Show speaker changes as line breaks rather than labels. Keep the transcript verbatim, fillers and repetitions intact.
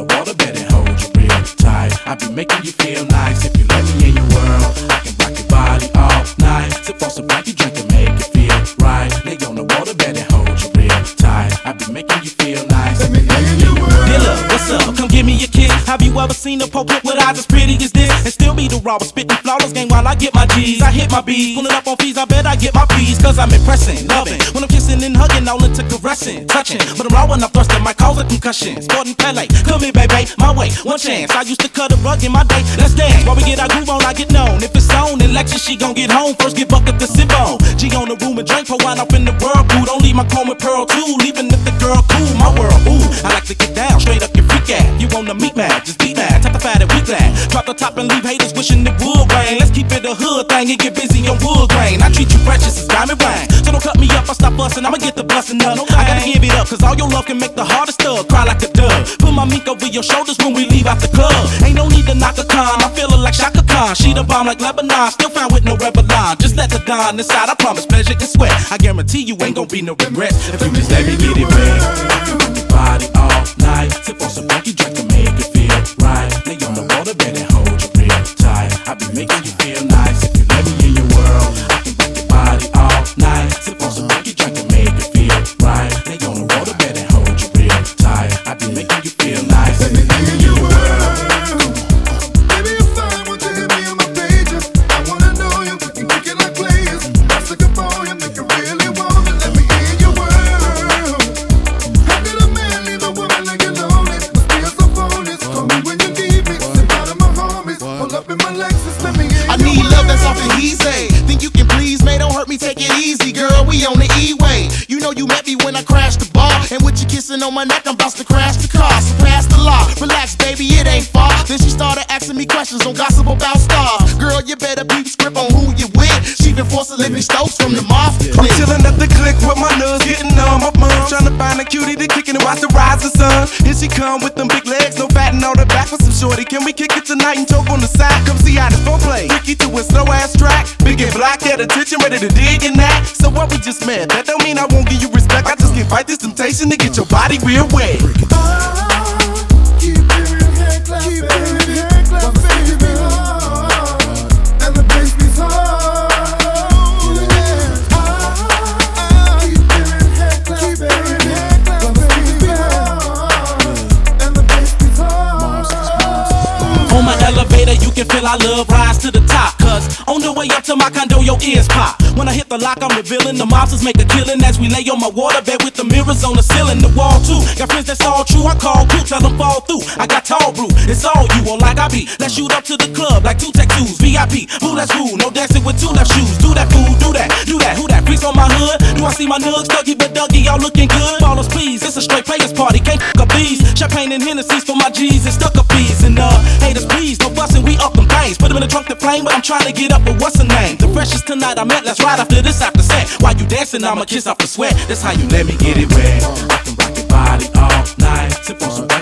water bed and hold you real tight. I be making you feel nice if you let me in your world. I can rock your body all night. Sip on some black, you drink and make it feel right. Lay on the water bed and hold you real tight. I be making you feel nice if you let me in your world.
Dilla, what's up? Come give me a kiss. Have you ever seen a poke with eyes as pretty as this? And still be the raw, spitting flawless game while I get my G's. I hit my B's, pulling up on fees, I bet I get my P's. Cause I'm impressing, loving, when I'm kissing and hugging, all into caressing, touching. But I'm raw when I'm thrusting, might cause a concussion. Sporting Pele, come here baby, my way, one chance. I used to cut a rug in my day, let's dance. While we get our groove on, I get known. If it's on, then Lexus, she gon' get home. First get bucket to sip on. G on the room and drink, pour wine up in the whirlpool. Don't leave my chrome with pearl too, leaving if the girl cool, my world, ooh. I like to get down, straight up your freak ass. You want to meet mad, just beat mad, take the fat and we glad. Drop the top and leave haters wishing it would rain. Let's keep it a hood thing and get busy on wood grain. I treat you precious as diamond rain. So don't cut me up, I stop bustin', I'ma get the bustin' up. I gotta give it up, cause all your love can make the hardest thug cry like a dove. Put my mink over your shoulders when we leave out the club. Ain't no need to knock a con, I'm feeling like Shaka Khan. She the bomb like Lebanon, still found with no rebel line. Just let the dawn inside, I promise pleasure and sweat. I guarantee you ain't gon' be no regrets if you just let me get it wet. I can rock your body all night. Sip on some funky drink to make it feel right. Lay on the water bed and hold you real tight. I be making you feel nice if you let me in your world. I can rock your body all night. Sip on some funky drink to make it feel right. Lay on the water bed and hold you real tight. I be making you feel nice if you let me in your world.
Take it easy, girl, we on the E-way. You know you met me when I crashed the bar, and with you kissing on my neck, I'm about to crash the car. So pass the law, relax, baby, it ain't far. Then she started asking me questions on gossip about stars. Girl, you better beat the script on who you with. She been forcing living Stokes from the moth.
I'm chillin' at the click with my nuts, getting on my bum. Tryna find a cutie to kick it and watch the rising sun. Here she come with them big legs, no fat and on the back for some shorty. Can we kick it tonight and choke on the side? Come see how this phone play. Ricky to a slow ass track, big and black at attention, ready to dig in that. So what we just met, that don't mean I won't give you respect. I just can fight this temptation to get your body real wet.
Oh, keep it head clap, keep it head clap, baby. Oh, and the bass beats hard. Oh, keep it head clap, keep it head clap, baby. Oh, and the bass beats hard.
On my elevator, you can feel our love rise to the top. Cause on the way up to my condo, your ears pop. When I hit the lock, I'm revealing the mobsters make a killing as we lay on my waterbed with the mirrors on the ceiling, the wall too. Got friends that's all true, I call you, tell them fall through. I got tall brew, it's all you, on like I be. Let's shoot up to the club like two tattoos, V I P. Boo, that's cool, no dancing with two left shoes. Do that fool, do that, do that. Who that freaks on my hood? Do I see my nugs, Dougie but Dougie, y'all looking good? Ballers please, it's a straight players party, can't f*** up these. Champagne and Hennessy's for my G's and stuck up fees. And uh, haters please, no bustin', we up them things. Put them in the trunk to flame, but I'm trying to get up with what's her name. The freshest tonight I met, let's ride after this after set. While you dancing, I'ma kiss off the sweat. That's how you let me get it wet.
I can rock your body all night. Sip on some